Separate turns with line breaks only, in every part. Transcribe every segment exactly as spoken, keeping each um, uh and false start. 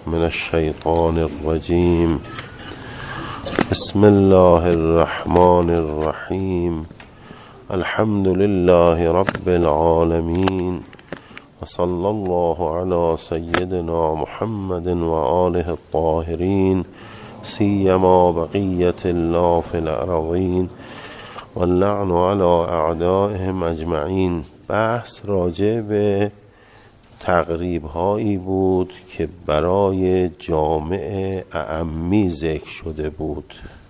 من الشيطان الرجيم. بسم الله الرحمن الرحيم. الحمد لله رب العالمين، وصلى الله على سيدنا محمد وآله الطاهرين، سيما بقية الله في الأرضين، واللعن على أعدائهم أجمعين. بحث راجع به تقریب هایی بود که برای جامع اعمی ذکر شده بود.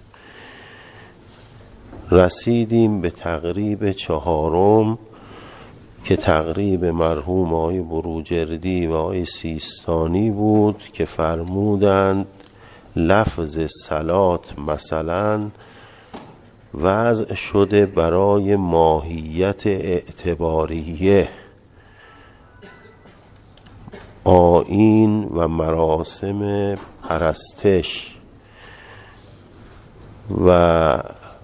رسیدیم به تقریب چهارم که تقریب مرحوم آقای بروجردی و آقای سیستانی بود که فرمودند لفظ صلات مثلا وضع شده برای ماهیت اعتباریه، آیین و مراسم پرستش و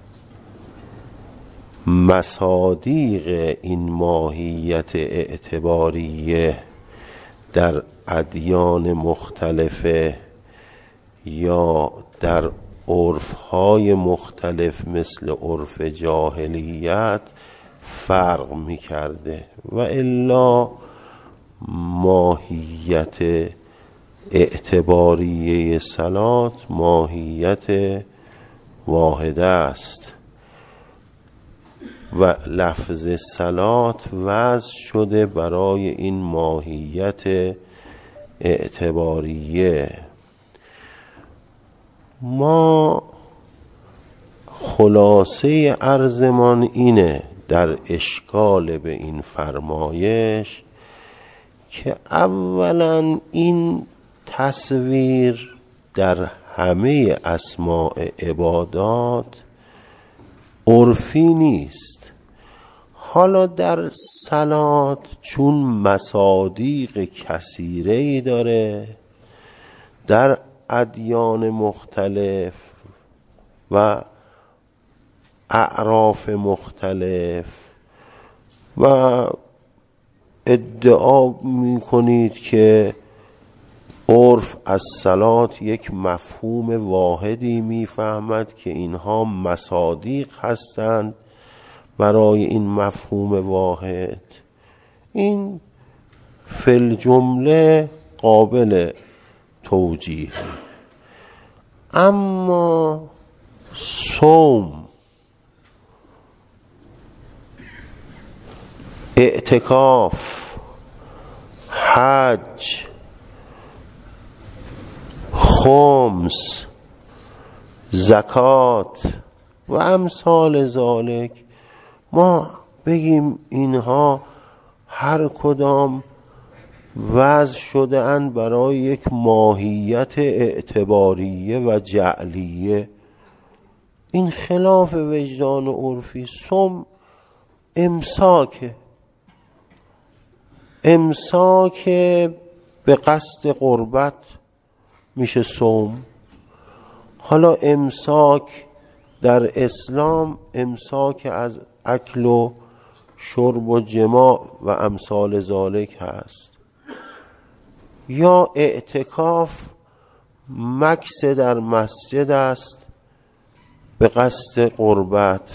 مصادیق این ماهیت اعتباریه در ادیان مختلفه یا در عرفهای مختلف مثل عرف جاهلیت فرق می کرده و الا ماهیت اعتباریه صلات ماهیت واحده است و لفظ صلات وضع شده برای این ماهیت اعتباریه. ما خلاصه عرضمان اینه در اشکال به این فرمایش که اولا این تصویر در همه اسماء عبادات عرفی نیست. حالا در صلات چون مصادیق کثیره‌ای داره در ادیان مختلف و اعراف مختلف و ادعا می کنید که عرف از صلات یک مفهوم واحدی می فهمد که اینها مصادیق هستند برای این مفهوم واحد. این فی الجمله قابل توجیه. اما صوم، اعتکاف، حج، خمس، زکات و امثال ذالک، ما بگیم اینها هر کدام وضع شده اند برای یک ماهیت اعتباریه و جعلیه، این خلاف وجدان عرفی. صوم امساکه، امساک به قصد قربت میشه صوم. حالا امساک در اسلام امساک از اکل و شرب و جماع و امثال ذالک هست، یا اعتکاف مکث در مسجد است به قصد قربت.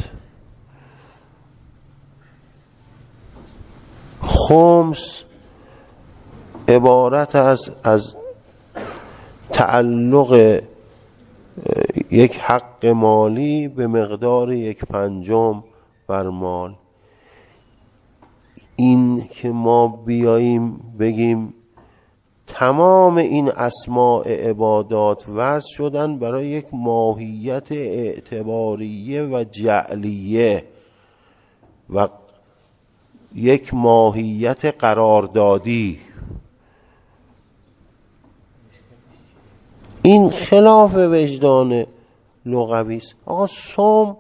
خمس عبارت از از تعلق یک حق مالی به مقدار یک پنجم بر مال. این که ما بیاییم بگیم تمام این اسماء عبادات وضع شدن برای یک ماهیت اعتباریه و جعلیه و یک ماهیت قراردادی، این خلاف وجدان لغوی است. آقا صوم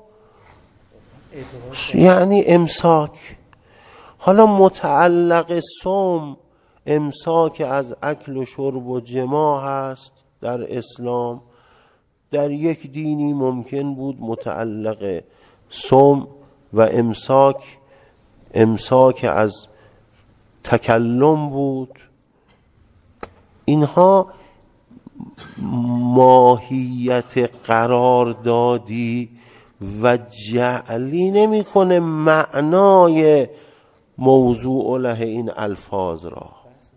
یعنی امساک. حالا متعلق صوم امساک از اکل و شرب و جماع هست در اسلام. در یک دینی ممکن بود متعلق صوم و امساک امساک از تکلم بود. اینها ماهیت قراردادی و جعلی نمیکنه معنای موضوع له این الفاظ را.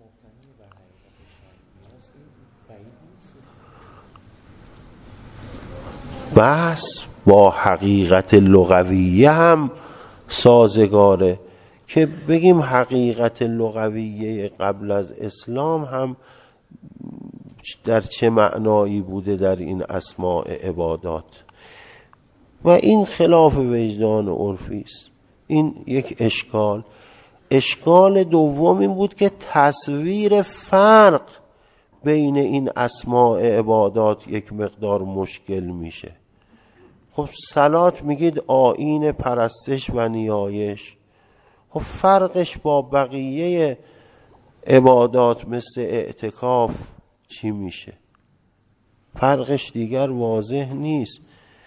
بحث با حقیقت لغویه هم سازگاره که بگیم حقیقت لغویه قبل از اسلام هم در چه معنایی بوده در این اسماء عبادات، و این خلاف وجدان عرفی است. این یک اشکال. اشکال دوم این بود که تصویر فرق بین این اسماء عبادات یک مقدار مشکل میشه. خب صلات میگید آیین پرستش و نیایش، خب فرقش با بقیه عبادات مثل اعتکاف چی میشه؟ فرقش دیگر واضح نیست.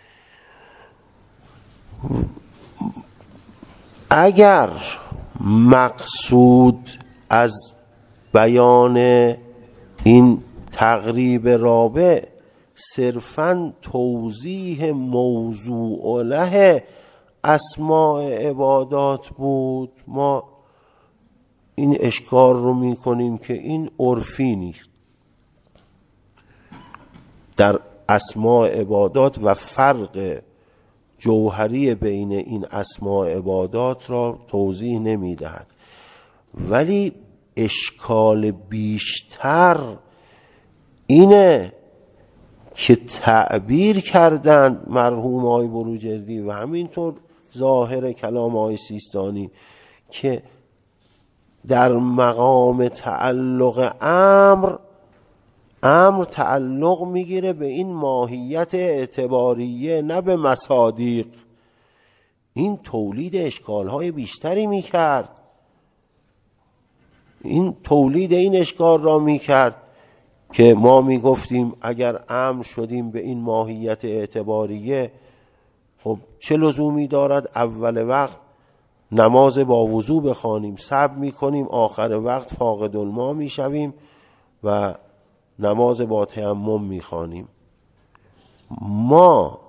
اگر مقصود از بیان این تقریب رابع صرفاً توضیح موضوع له اسماء عبادات بود، ما این اشکال رو میکنیم که این عرفی نیست. در اسماء عبادات و فرق جوهری بین این اسماء عبادات را توضیح نمیدهد. ولی اشکال بیشتر اینه که تعبیر کردند مرحوم آقای بروجردی و همینطور ظاهر کلام آقای سیستانی که در مقام تعلق امر امر تعلق میگیره به این ماهیت اعتباریه نه به مصادیق. این تولید اشکالهای بیشتری میکرد. این تولید این اشکال را میکرد که ما میگفتیم اگر امر شدیم به این ماهیت اعتباریه، خب چه لزومی دارد اول وقت نماز با وضو بخوانیم، صبر میکنیم آخر وقت فاقد الماء میشویم و نماز با تیمم میخوانیم. ما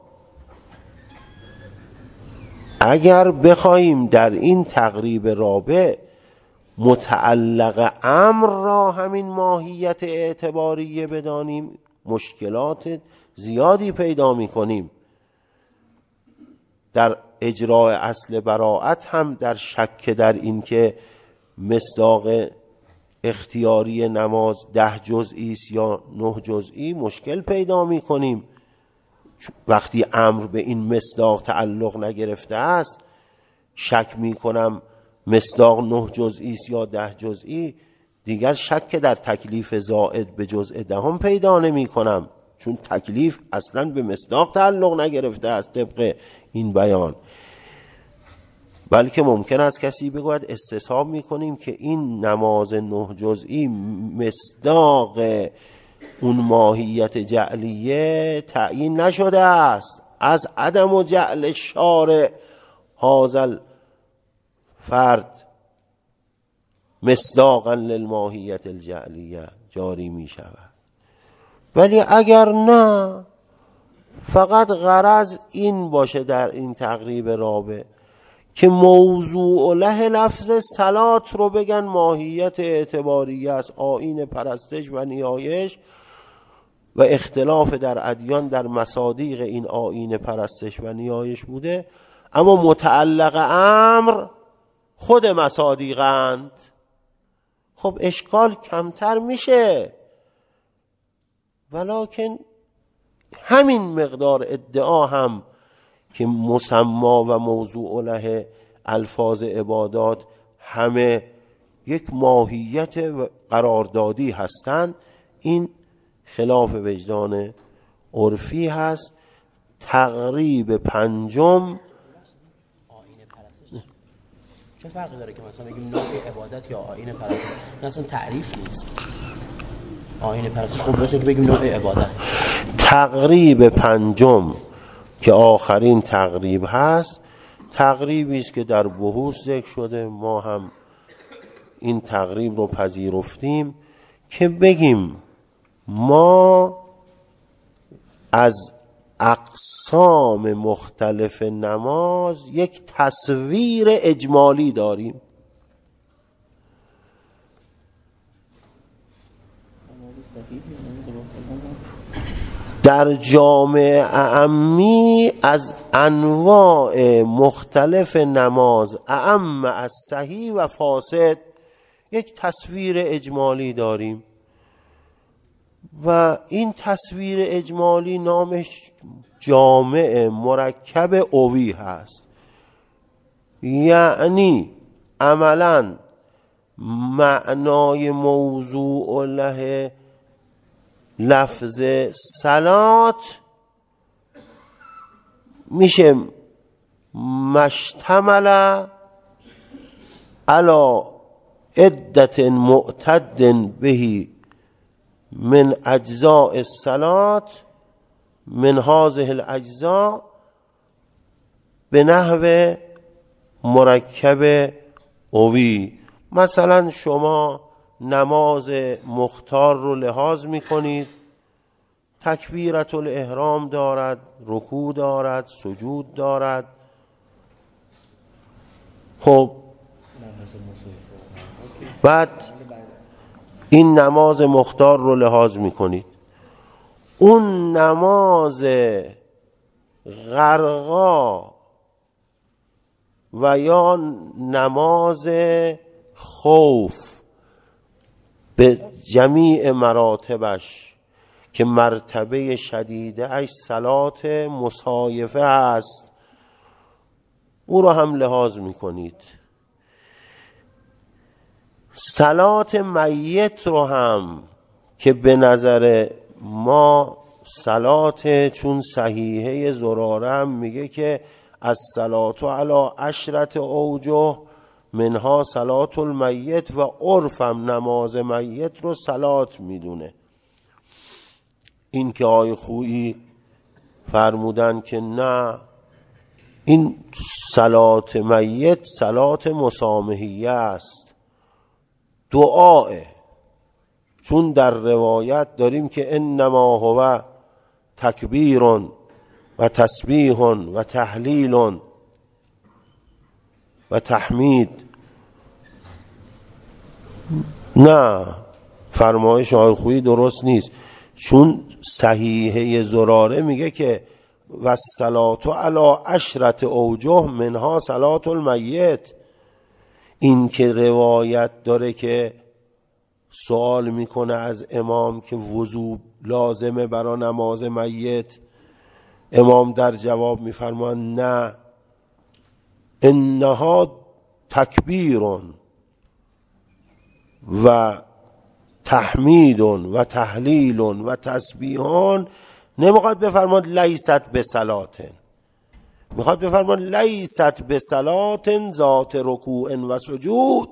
اگر بخوایم در این تقریب رابع متعلق امر را همین ماهیت اعتباریه بدانیم، مشکلات زیادی پیدا میکنیم. در اجراء اصل براءت هم در شک در این که مصداق اختیاری نماز ده جزئی است یا نه جزئی مشکل پیدا میکنیم. وقتی امر به این مصداق تعلق نگرفته است، شک میکنم مصداق نه جزئی است یا ده جزئی، دیگر شک در تکلیف زائد به جزء دهم پیدا نمی کنم، چون تکلیف اصلا به مصداق تعلق نگرفته است طبق این بیان. بلکه ممکن است کسی بگوید استصحاب میکنیم که این نماز نه جزئی مصداق اون ماهیت جعلیه تعیین نشده است، از عدم و جعل شارع هازل فرد مصداقا للماهیت الجعلیه جاری می شود. ولی اگر نه، فقط غرض این باشه در این تقریب رابع که موضوع له لفظ صلات رو بگن ماهیت اعتباریه است، آیین پرستش و نیایش، و اختلاف در ادیان در مصادیق این آیین پرستش و نیایش بوده، اما متعلق امر خود مصادیقند. خب اشکال کمتر میشه. ولکن همین مقدار ادعا هم که مسما و موضوع له الفاظ عبادات همه یک ماهیت قراردادی هستند، این خلاف وجدان عرفی هست. تقریب پنجم
چه فرقی داره که مثلا بگیم نوع عبادت یا آیین پرستش؟ این اصلا تعریف نیست. آیین پرستش خب راست که بگیم نوع عبادت.
تقریب پنجم که آخرین تقریب هست، تقریبی است که در بحوث ذکر شده، ما هم این تقریب رو پذیرفتیم که بگیم ما از اقسام مختلف نماز یک تصویر اجمالی داریم. در جامع اعمی از انواع مختلف نماز اعم از صحیح و فاسد یک تصویر اجمالی داریم و این تصویر اجمالی نامش جامع مرکب اوی هست. یعنی عملاً معنای موضوع له لفظ صلات میشه مشتمل علی عدت معتد بهی من اجزاء الصلات من هذه الاجزاء به نحو مرکب اوی. مثلا شما نماز مختار رو لحاظ میکنید، تکبیرت الاحرام دارد، رکوع دارد، سجود دارد. خب بعد این نماز مختار رو لحاظ میکنید. اون نماز غرقا و یا نماز خوف به جمیع مراتبش که مرتبه شدیده اش صلات مصایفه است، او رو هم لحاظ میکنید. صلات میت رو هم که به نظر ما صلات چون صحیحه زراره هم میگه که از صلات علی عشرت اوجه منها صلات المیت و عرفم نماز میت رو صلات میدونه. این که آقای خویی فرمودن که نه، این صلات میت صلات مسامحیه است، دعاه. چون در روایت داریم که انما هو تکبیر و تسبیح و تهلیل و تحمید. نه، فرمایش آقای خویی درست نیست، چون صحیحه زراره میگه که و الصلات علی عشرت اوجه منها صلات المیت. این که روایت داره که سوال میکنه از امام که وضو لازمه برای نماز میت، امام در جواب میفرماید نه، انها تکبیر و تحمید و تهلیل و تسبیحان. نمیخواد بفرماید لیست به صلاتن، میخواد بفرماید لیست به صلاتن ذات رکوع و سجود،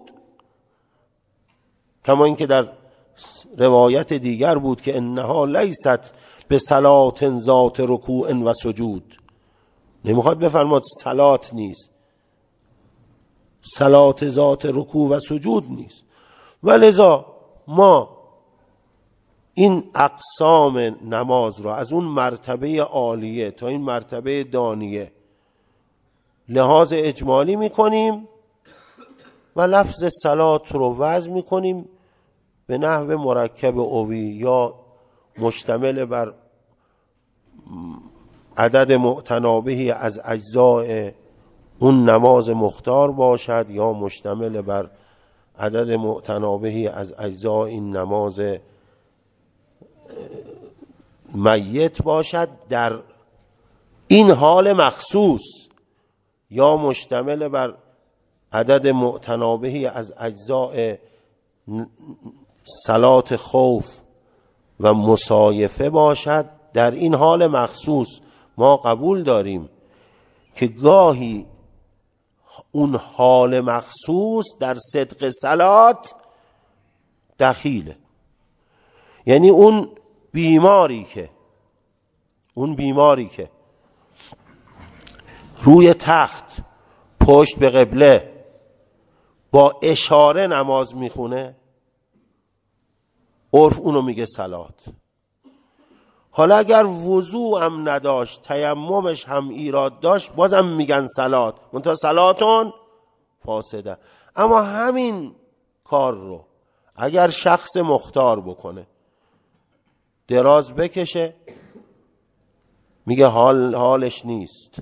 کما اینکه در روایت دیگر بود که انها لیست به صلات ذات رکوع و سجود. نمیخواد بفرماید صلات نیست، صلات ذات رکوع و سجود نیست. ولذا ما این اقسام نماز را از اون مرتبه عالیه تا این مرتبه دانیه لحاظ اجمالی میکنیم و لفظ صلات رو وضع میکنیم به نحو مرکب اوی، یا مشتمل بر عدد معتنابهی از اجزاء اون نماز مختار باشد، یا مشتمل بر عدد معتنابهی از اجزاء این نماز میت باشد در این حال مخصوص، یا مشتمل بر عدد معتنابهی از اجزاء صلات خوف و مصایفه باشد در این حال مخصوص. ما قبول داریم که گاهی اون حال مخصوص در صدق صلات دخیله. یعنی اون بیماری که اون بیماری که روی تخت پشت به قبله با اشاره نماز میخونه، عرف اونو میگه صلات. حالا اگر وضوع هم نداشت، تیممش هم ایراد داشت، بازم میگن صلات، منتها صلاتون فاسده. اما همین کار رو اگر شخص مختار بکنه، دراز بکشه، میگه حال حالش نیست،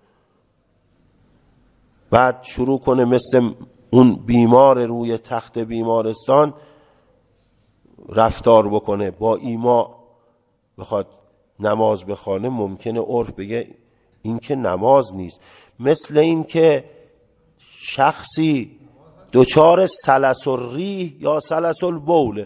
بعد شروع کنه مثل اون بیمار روی تخت بیمارستان رفتار بکنه، با ایما بخواد نماز بخونه، ممکنه عرف بگه این که نماز نیست. مثل این که شخصی دچار سلس الریح یا سلس البوله،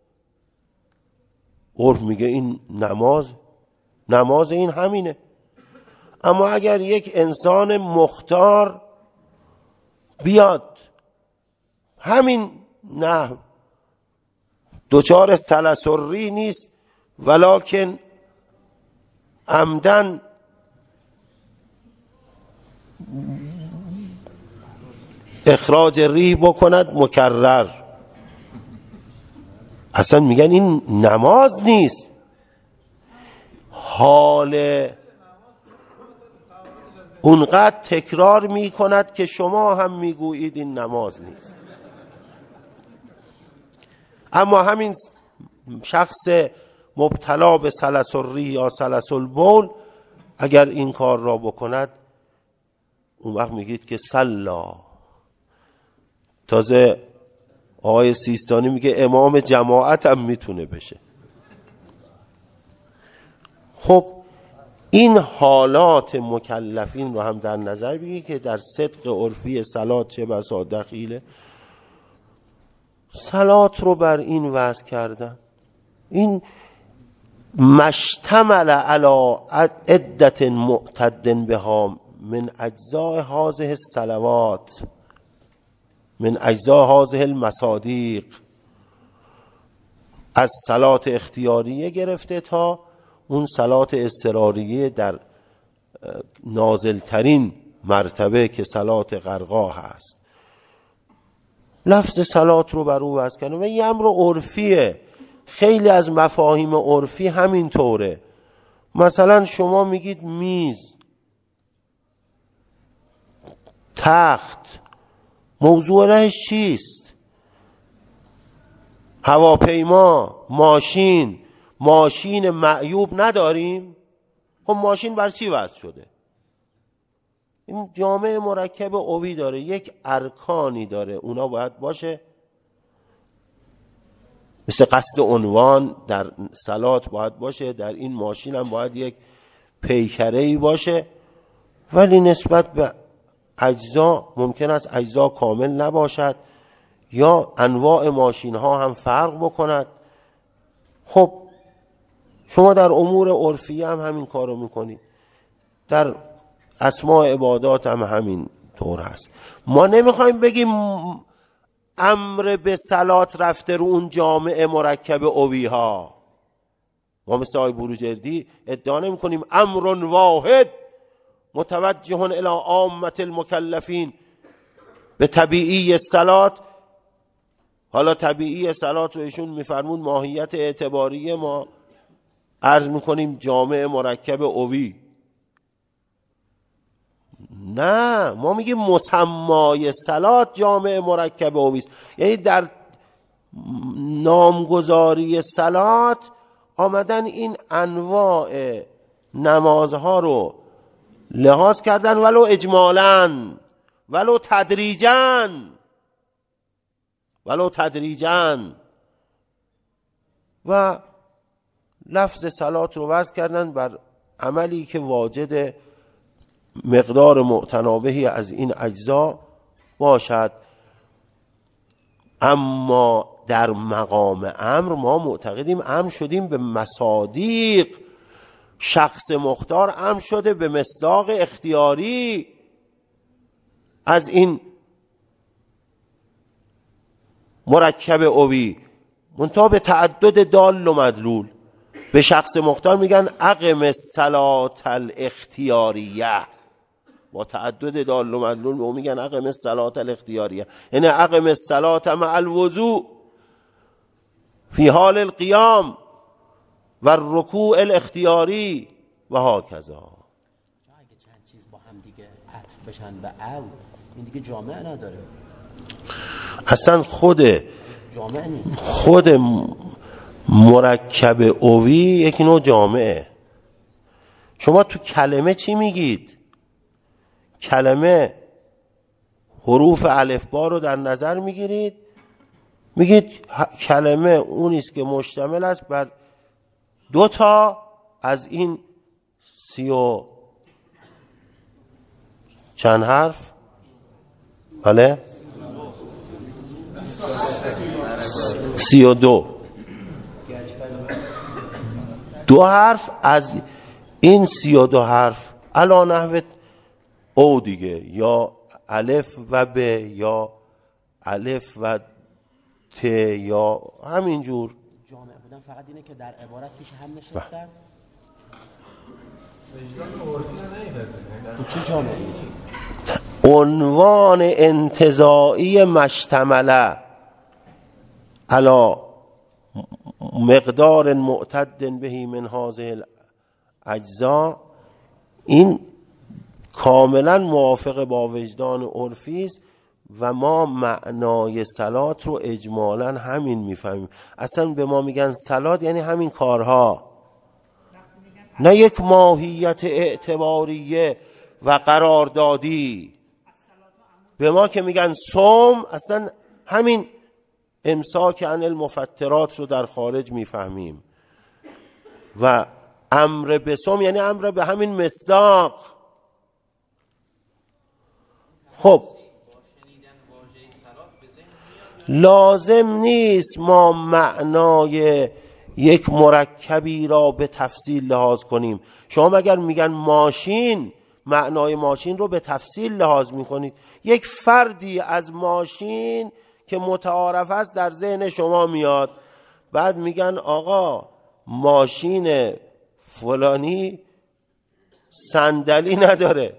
عرف میگه این نماز نماز این همینه. اما اگر یک انسان مختار بیاد همین نه دچار سلس الریح نیست، ولکن عمدن اخراج ریح بکند مکرر، اصلا میگن این نماز نیست. حال اونقدر تکرار میکند که شما هم میگویید این نماز نیست. اما همین شخص مبتلا به سلس الریح یا سلس البول اگر این کار را بکند، اون وقت میگید که صلا. تازه آقای سیستانی میگه امام جماعت هم میتونه بشه. خب این حالات مکلفین رو هم در نظر بگیر که در صدق عرفی صلات چه بسا دخیله. صلات رو بر این وضع کردن، این مشتمل علی عدت معتد بها من اجزاء هذه الصلوات، من اجزاء هذه المصادیق، از صلات اختیاریه گرفته تا اون صلات اضطراریه در نازلترین مرتبه که صلات غرقا هست. لفظ صلات رو بر او وضع کنه و یه امر عرفیه. خیلی از مفاهیم عرفی همین طوره. مثلا شما میگید میز، تخت، موضوع رهش چیست؟ هواپیما، ماشین، ماشین معیوب نداریم؟ خب ماشین بر چی وضع شده؟ این جامعه مرکب اوی داره، یک ارکانی داره، اونا باید باشه. مثل قصد عنوان در صلات باید باشه، در این ماشین هم باید یک پیکره‌ای باشه. ولی نسبت به اجزا ممکن است اجزا کامل نباشد یا انواع ماشین ها هم فرق بکند. خب شما در امور عرفی هم همین کارو میکنید، در اسماء عبادات هم همین طور هست. ما نمیخوایم بگیم امر به صلات رفته رو اون جامعه مرکب اوی ها. ما مثل آقای بروجردی ادعا نمی کنیم امر واحد متوجه الی عامه المکلفین به طبیعی صلات. حالا طبیعی صلات رو ایشون میفرمون ماهیت اعتباری، ما عرض میکنیم جامعه مرکب اوی. نه، ما میگیم مسمای صلات جامعه مرکب اوی است. یعنی در نامگذاری صلات آمدن این انواع نمازها رو لحاظ کردن، ولو اجمالاً، ولو تدریجاً، ولو تدریجاً، و لفظ صلات رو وضع کردن بر عملی که واجد مقدار متناوبی از این اجزا باشد. اما در مقام امر ما معتقدیم امر شدیم به مصادیق. شخص مختار امر شده به مصداق اختیاری از این مرکب اوی، منتها به تعدد دال و مدلول. به شخص مختار میگن اقم الصلاة الاختیاریه، با تعدد دال و مدلول به اون میگن اقم الصلاة الاختیاریه، یعنی اقم الصلاة مع الوضوء فی حال القیام و رکوع الاختیاری و هاکذا.
اگه چند چیز با هم دیگه عطف بشن به او، این دیگه جامع نداره.
اصلا خود
جامع نیست.
خود مرکب اوی یک نوع جامعه. شما تو کلمه چی میگید؟ کلمه حروف الفبا رو در نظر میگیرید، میگید کلمه اونی است که مشتمل است بر دو تا از این سی و چند حرف؟ بله؟ سی و دو دو حرف از این سی و دو حرف علا نحو او دیگه، یا الف و ب یا الف و ت یا همینجور.
جامع بودن فقط اینه که در عبارت پیش هم نشستن. چه جامعی؟
عنوان انتزاعی مشتمله علا مقدار معتد بهی من هذه الاجزاء، این کاملا موافق با وجدان عرفی است و ما معنای صلات رو اجمالا همین میفهمیم. اصلا به ما میگن صلات یعنی همین کارها، نه یک ماهیت اعتباریه و قراردادی. به ما که میگن صوم، اصلا همین امساک عن المفترات رو در خارج میفهمیم و امر به صوم یعنی امر به همین مصداق. خب لازم نیست ما معنای یک مرکبی را به تفصیل لحاظ کنیم. شما مگر میگن ماشین، معنای ماشین رو به تفصیل لحاظ میکنید؟ یک فردی از ماشین که متعارف است در ذهن شما میاد، بعد میگن آقا ماشین فلانی صندلی نداره،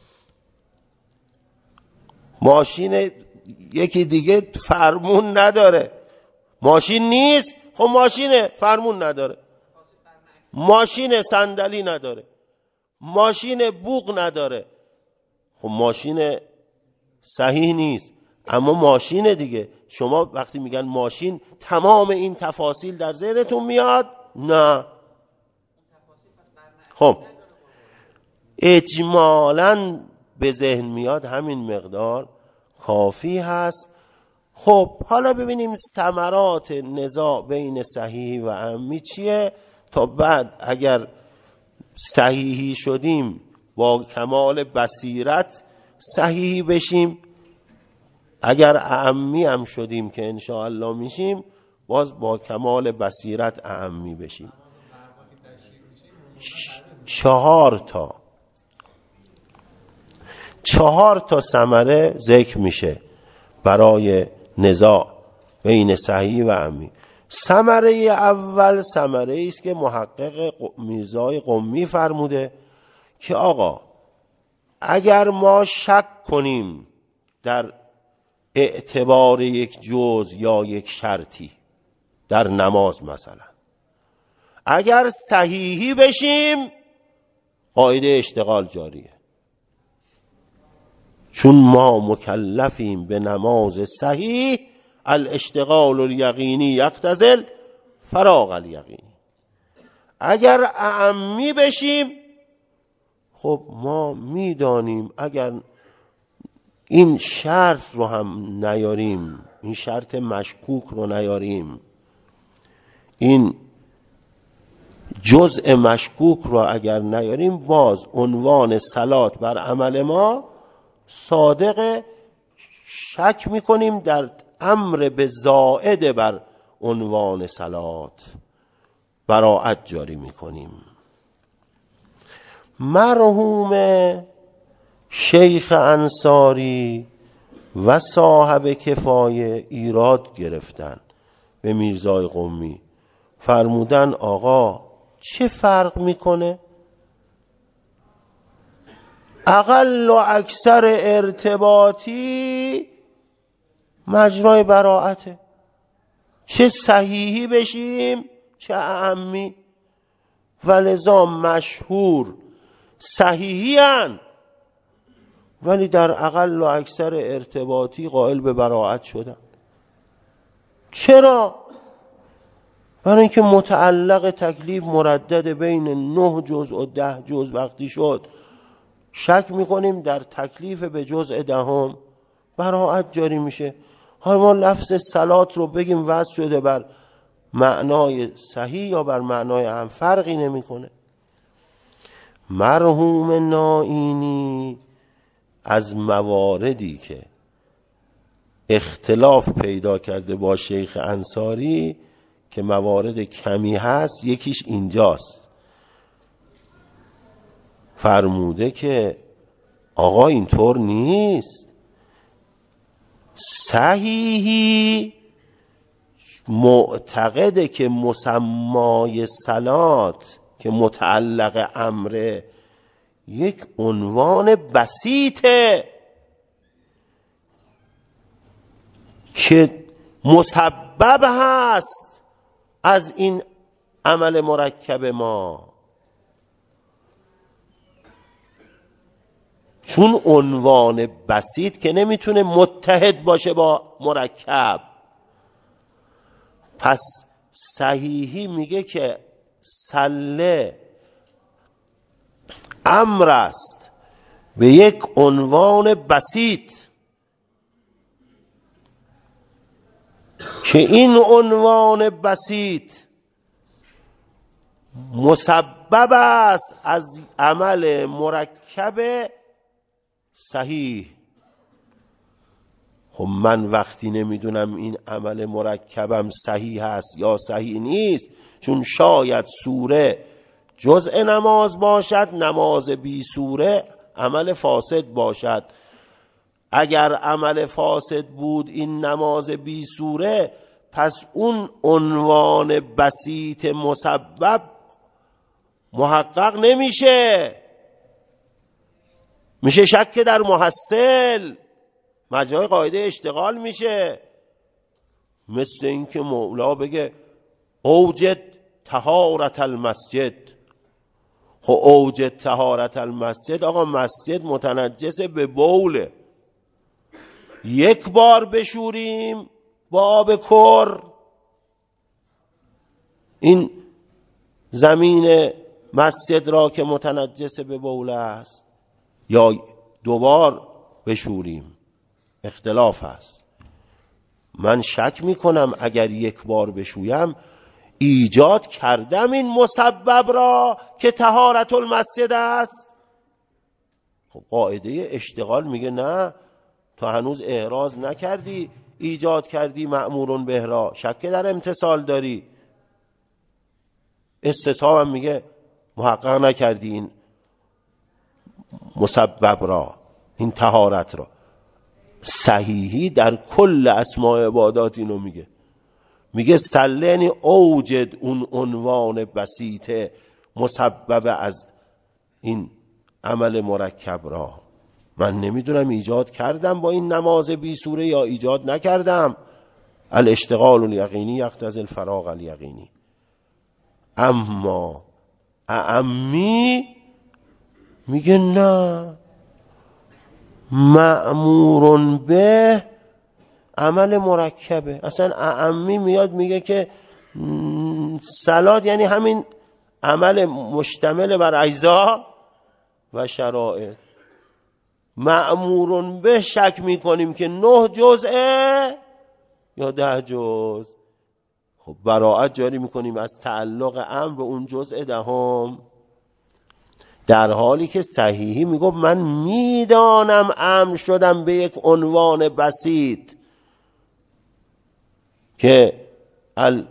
ماشین یکی دیگه فرمون نداره. ماشین نیست، خب ماشین فرمون نداره، ماشین صندلی نداره، ماشین بوق نداره، خب ماشین صحیح نیست، اما ماشین دیگه. شما وقتی میگن ماشین تمام این تفاصیل در ذهنتون میاد؟ نه. خب اجمالاً به ذهن میاد همین مقدار کافی هست. خب حالا ببینیم ثمرات نزاع بین صحیحی و عمی چیه، تا بعد اگر صحیحی شدیم با کمال بصیرت صحیحی بشیم، اگر عمی هم شدیم که انشاءالله میشیم باز با کمال بصیرت عمی بشیم. چهار تا چهار تا ثمره ذکر میشه برای نزاع بین صحیح و عمی. ثمره اول ثمره است که محقق میرزای قمی فرموده که آقا اگر ما شک کنیم در اعتبار یک جز یا یک شرطی در نماز مثلا، اگر صحیحی بشیم قاعده اشتغال جاریه، چون ما مکلفیم به نماز صحیح، الاشتغال الیقینی یقتضی فراغ الیقینی. اگر اعمی بشیم خب ما میدانیم اگر این شرط رو هم نیاریم، این شرط مشکوک رو نیاریم، این جزء مشکوک رو اگر نیاریم، باز عنوان صلات بر عمل ما صادق، شک میکنیم در امر به زائد بر عنوان صلات، براءت جاری میکنیم. مرحوم شیخ انصاری و صاحب کفایه ایراد گرفتن به میرزای قمی، فرمودن آقا چه فرق میکنه؟ اقل و اکثر ارتباطی مجرای براءته، چه صحیحی بشیم چه اعمی. ولذا مشهور صحیحی هن، ولی در اقل و اکثر ارتباطی قائل به براءت شدن. چرا؟ برای اینکه متعلق تکلیف مردد بین نه جزء و ده جزء وقتی شد شک میکنیم در تکلیف به جزء دهم براءت جاری میشه. حالا ما لفظ صلات رو بگیم وضع شده بر معنای صحیح یا بر معنای هم فرقی نمیکنه. مرحوم نائینی از مواردی که اختلاف پیدا کرده با شیخ انصاری که موارد کمی هست، یکیش اینجاست. فرموده که آقا اینطور نیست، صحیحی معتقده که مسمای صلات که متعلق امره یک عنوان بسیطه که مسبب هست از این عمل مرکب ما، چون عنوان بسیط که نمیتونه متحد باشه با مرکب. پس صحیحی میگه که سله امر است به یک عنوان بسیط که این عنوان بسیط مسبب است از عمل مرکب صحیح. خب من وقتی نمیدونم این عمل مرکبم صحیح هست یا صحیح نیست، چون شاید سوره جزء نماز باشد، نماز بی سوره عمل فاسد باشد. اگر عمل فاسد بود این نماز بی سوره، پس اون عنوان بسیط مسبب محقق نمیشه، میشه شک در محصل، مجرای قاعده اشتغال میشه. مثل اینکه مولا بگه اوجد طهارت المسجد. خب اوجد طهارت المسجد، آقا مسجد متنجس به بوله، یک بار بشوریم با آب کر این زمین مسجد را که متنجس به بوله است، یا دوبار بشوریم، اختلاف است. من شک میکنم اگر یک بار بشویم ایجاد کردم این مسبب را که طهارت المسجد است. خب قاعده اشتغال میگه نه، تو هنوز اعراض نکردی، ایجاد کردی مأمورون به را، شک در امتصال داری. استصحاب هم میگه محقق نکردی این مسبب را، این طهارت را. صحیحی در کل اسماء عبادات اینو میگه، میگه سله یعنی اوجد اون عنوان بسیط مسبب از این عمل مرکب را. من نمیدونم ایجاد کردم با این نماز بی سوره یا ایجاد نکردم. الاشتغال الیقینی یقتضی الفراغ الیقینی. اما اعمی میگه نه، مأمورون به عمل مرکبه. اصلا اعمی میاد میگه که صلات یعنی همین عمل مشتمل بر اجزا و شرایط. مأمورون به شک میکنیم که نه جزءه یا ده جزء. خب براءت جاری میکنیم از تعلق امر به اون جزء دهم، در حالی که صحیحی میگه من میدانم امر شدم به یک عنوان بسیط که العمل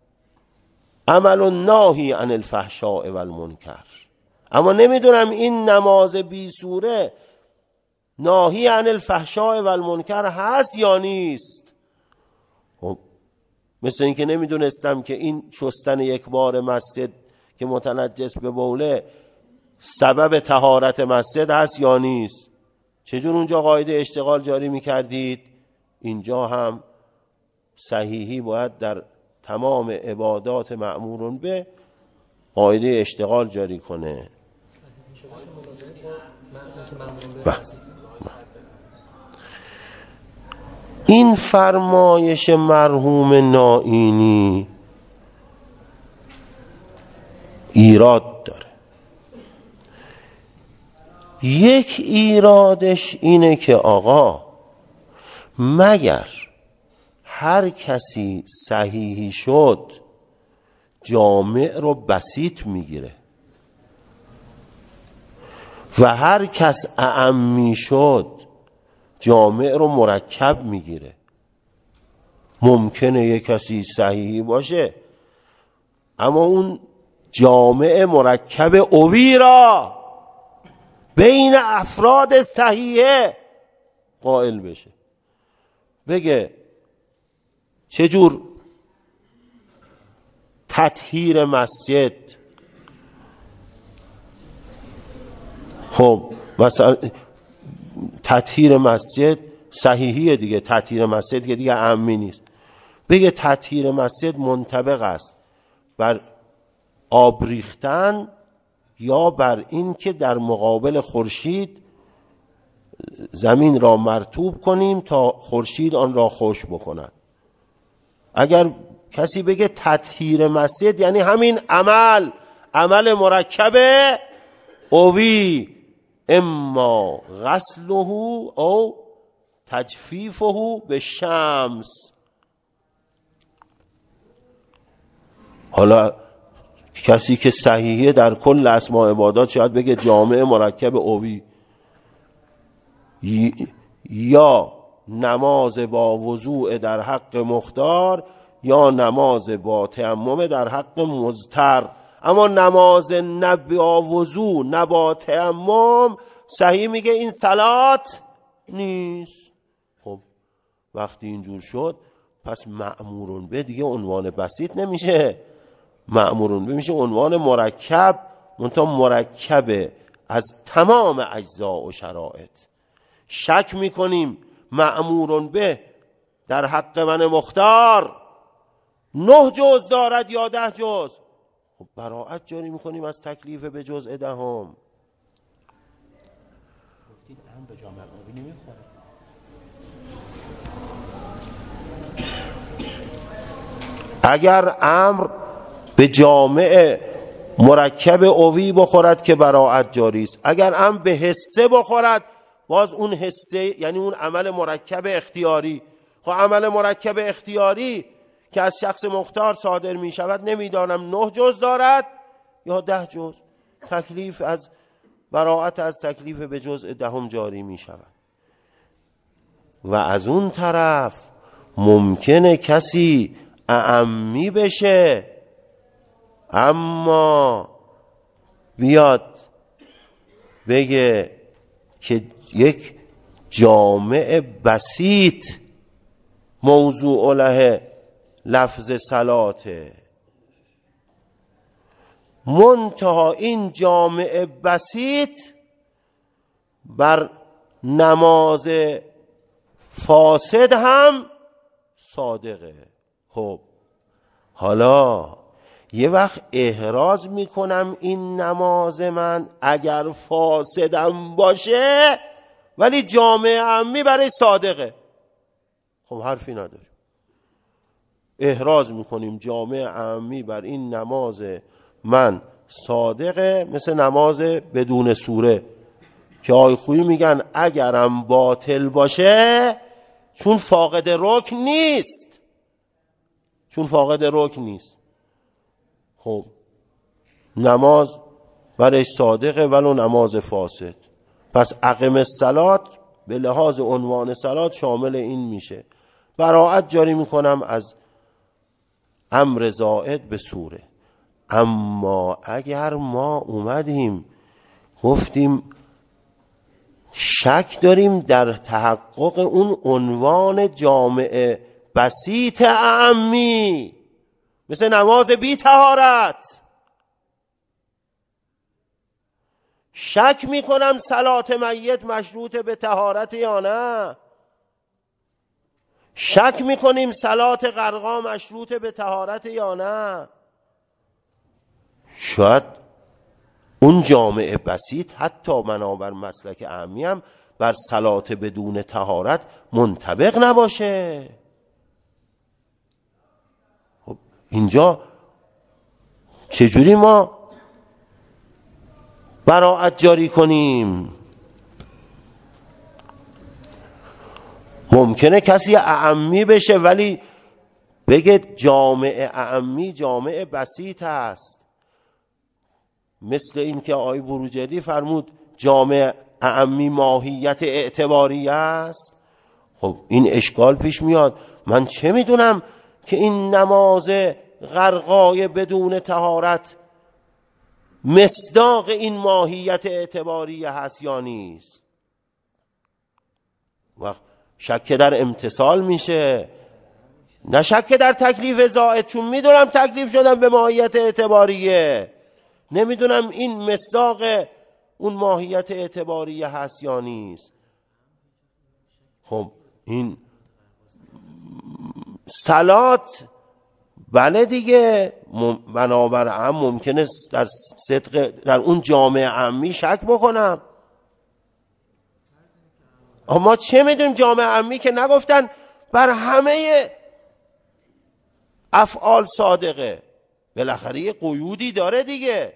الناهی عن الفحشاء والمنکر، اما نمیدونم این نماز بی سوره ناهی عن الفحشاء والمنکر هست یا نیست. خب مثل این که نمیدونستم که این شستن یک بار مسجد که متنجس به بوله سبب طهارت مسجد هست یا نیست. چجور اونجا قاعده اشتغال جاری میکردید؟ اینجا هم صحیحی باید در تمام عبادات مأمورون به قاعده اشتغال جاری کنه. این فرمایش مرحوم نائینی ایراد داره. یک ایرادش اینه که آقا مگر هر کسی صحیحی شد جامع رو بسیط میگیره و هر کس اعمی شد جامع رو مرکب میگیره؟ ممکنه یک کسی صحیحی باشه اما اون جامع مرکب اوی را بین افراد صحیحه قائل بشه، بگه چجور تطهیر مسجد. خب مثلا تطهیر مسجد صحیحیه دیگه، تطهیر مسجد که دیگه عامی نیست. بگه تطهیر مسجد منطبق است بر آب ریختن یا بر این که در مقابل خورشید زمین را مرطوب کنیم تا خورشید آن را خشک بکند. اگر کسی بگه تطهیر مسجد یعنی همین عمل، عمل مرکب اوی، اما غسله او تجفیفه به شمس. حالا کسی که صحیحه در کل اسماء عبادات شاید بگه جامع مرکب اوی، یا نماز با وضوع در حق مختار یا نماز با تیمم در حق مضطر. اما نماز نه با وضوع نه با تیمم صحیح میگه این صلات نیست. خب وقتی اینجور شد پس مأمورون به دیگه عنوان بسیط نمیشه، مأمورون به میشه عنوان مرکب، منتها مرکب از تمام اجزا و شرایط. شک میکنیم مأمورون به در حق من مختار نه جز دارد یا ده جز، خب براءت جاری میکنیم از تکلیف به جزء دهم.
گفتید هم به جامعه اوی نمیخوره.
اگر امر به جامع مرکب اوی بخورد که براءت جاری است، اگر امر به حصه بخورد باز اون حصه یعنی اون عمل مرکب اختیاری. خب عمل مرکب اختیاری که از شخص مختار صادر می شود نمیدانم نه جز دارد یا ده جز، تکلیف از براءت از تکلیف به جزء دهم جاری می شود. و از اون طرف ممکنه کسی اعمی بشه اما بیاد بگه که یک جامع بسیط موضوع له لفظ صلاته، منتها این جامع بسیط بر نماز فاسد هم صادقه. خب حالا یه وقت احراز میکنم این نماز من اگر فاسدم باشه ولی جامع عمی برای صادقه، خب حرفی نداریم. احراز میکنیم جامع عمی بر این نماز من صادقه، مثل نماز بدون سوره که آی خویی میگن اگرم باطل باشه چون فاقد رکن نیست، چون فاقد رکن نیست. خب نماز برش صادقه ولو نماز فاسد. پس اقم الصلات به لحاظ عنوان صلات شامل این میشه. براءت جاری میکنم از امر زائد به سوره. اما اگر ما اومدیم گفتیم شک داریم در تحقق اون عنوان جامع بسیط اعمی، مثل نماز بی طهارت، شک میکنم صلات میت مشروط به طهارت یا نه، شک میکنیم صلات غرقا مشروط به طهارت یا نه، شاید اون جامع بسیط حتی بنابر مسلک اعمی هم بر صلات بدون طهارت منطبق نباشه. خب اینجا چجوری ما براءت جاری کنیم؟ ممکنه کسی اعمی بشه ولی بگه جامع اعمی جامع بسیط است، مثل این که آقای بروجردی فرمود جامع اعمی ماهیت اعتباری است. خب این اشکال پیش میاد، من چه میدونم که این نماز غرقای بدون طهارت مصداق این ماهیت اعتباری هست یا نیست؟ وقت شک در امتصال میشه، نه شک در تکلیف زائد، چون میدونم تکلیف شدم به ماهیت اعتباریه، نمیدونم این مصداق اون ماهیت اعتباریه هست یا نیست. خب این صلات بله دیگه بنابراین ممکنه در صدق در اون جامع عمی شک بکنم. اما چه میدونیم جامع عمی که نگفتن بر همه افعال صادقه، بالاخره یه قیودی داره دیگه.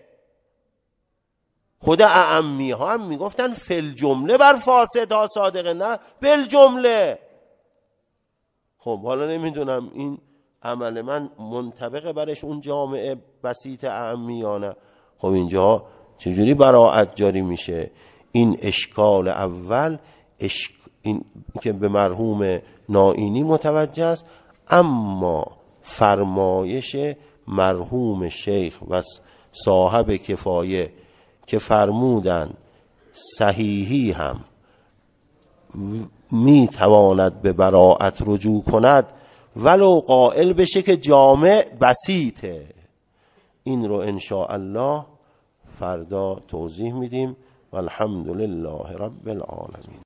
خود اعمی ها هم میگفتن فل جمله بر فاسد ها صادقه، نه بل جمله. خب حالا نمیدونم این عمل من منطبقه برش اون جامعه بسیط اعمیانه. خب اینجا چجوری براءت جاری میشه؟ این اشکال اول اشک... این که به مرحوم نائینی متوجه است، اما فرمایش مرحوم شیخ و صاحب کفایه که فرمودن صحیحی هم می تواند به براءت رجوع کند ولو قائل بشه که جامع بسیطه، این رو ان شاء الله فردا توضیح میدیم. والحمد لله رب العالمین.